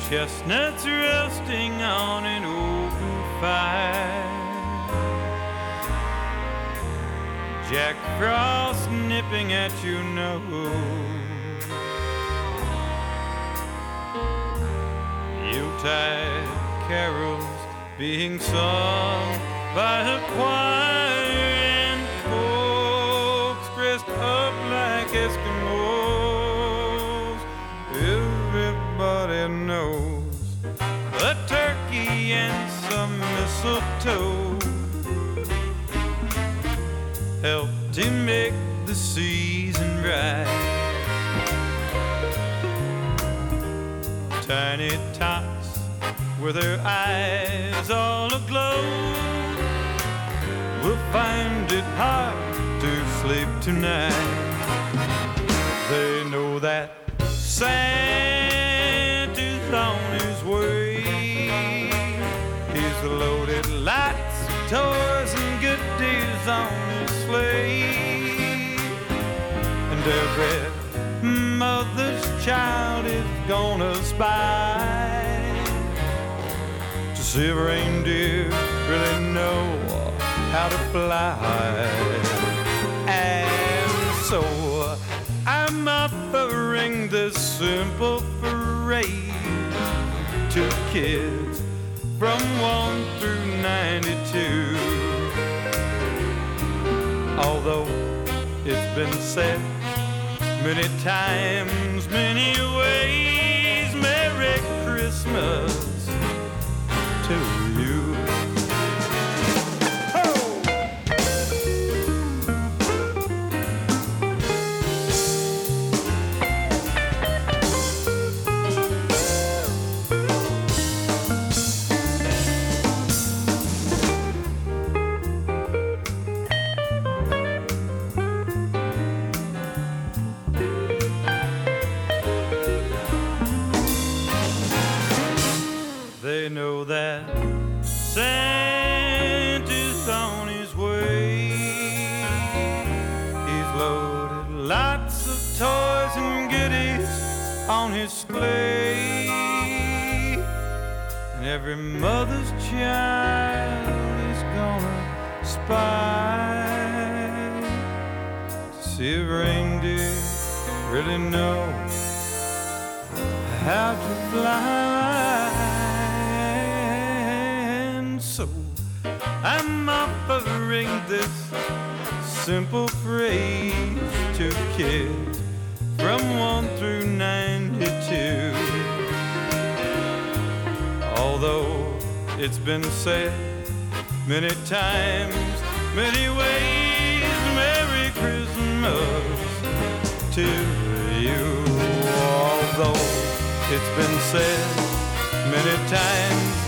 chestnuts roasting on an open fire, Jack Frost nipping at your nose, Yuletide carols being sung by a choir, and folks dressed up like Eskimos. Everybody knows a turkey and some mistletoe helped him make the season right. Tiny tots with their eyes all aglow will find it hard to sleep tonight. They know that Santa's on his way. He's loaded lots of toys and goodies on his sleigh, and every mother's child is gonna spy to see if reindeer really know how to fly. And so I'm offering this simple phrase to kids from 1 through 92. Although it's been said many times, many ways, Merry Christmas to you. They know that Santa's on his way. He's loaded lots of toys and goodies on his sleigh, and every mother's child is gonna spy to see if reindeer really know how to fly. So I'm offering this simple phrase to kids from 1 through 92. Although it's been said many times, many ways, Merry Christmas to you. Although it's been said many times,